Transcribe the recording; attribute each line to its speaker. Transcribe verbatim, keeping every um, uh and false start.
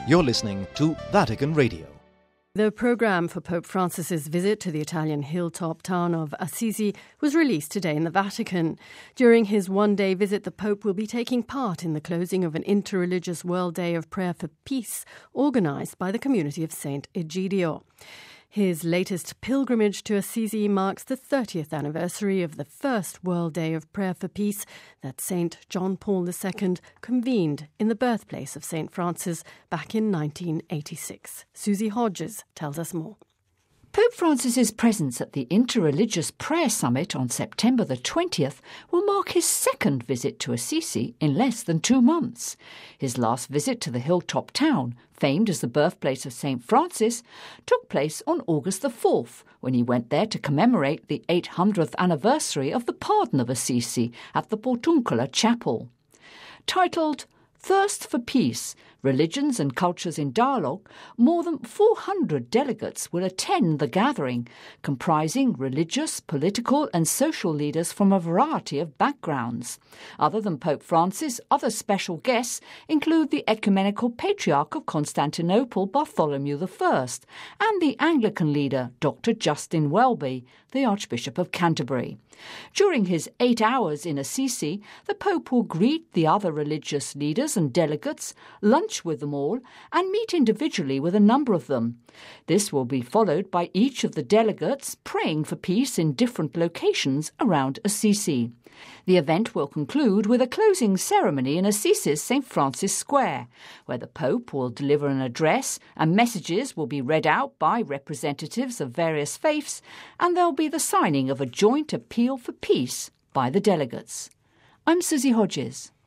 Speaker 1: You're listening to Vatican Radio.
Speaker 2: The programme for Pope Francis's visit to the Italian hilltop town of Assisi was released today in the Vatican. During his one-day visit, the Pope will be taking part in the closing of an interreligious World Day of Prayer for Peace organised by the community of Saint Egidio. His latest pilgrimage to Assisi marks the thirtieth anniversary of the first World Day of Prayer for Peace that Saint John Paul the Second convened in the birthplace of Saint Francis back in nineteen eighty-six. Susie Hodges tells us more.
Speaker 3: Pope Francis's presence at the Interreligious Prayer Summit on September the twentieth will mark his second visit to Assisi in less than two months. His last visit to the hilltop town, famed as the birthplace of Saint Francis, took place on August the fourth, when he went there to commemorate the eight hundredth anniversary of the pardon of Assisi at the Portiuncula Chapel. Titled Thirst for Peace, Religions and Cultures in Dialogue, more than four hundred delegates will attend the gathering, comprising religious, political and social leaders from a variety of backgrounds. Other than Pope Francis, other special guests include the Ecumenical Patriarch of Constantinople, Bartholomew the First, and the Anglican leader, Doctor Justin Welby, the Archbishop of Canterbury. During his eight hours in Assisi, the Pope will greet the other religious leaders and delegates, lunch with them all, and meet individually with a number of them. This will be followed by each of the delegates praying for peace in different locations around Assisi. The event will conclude with a closing ceremony in Assisi's Saint Francis Square, where the Pope will deliver an address and messages will be read out by representatives of various faiths, and there'll be the signing of a joint appeal for peace by the delegates. I'm Susie Hodges.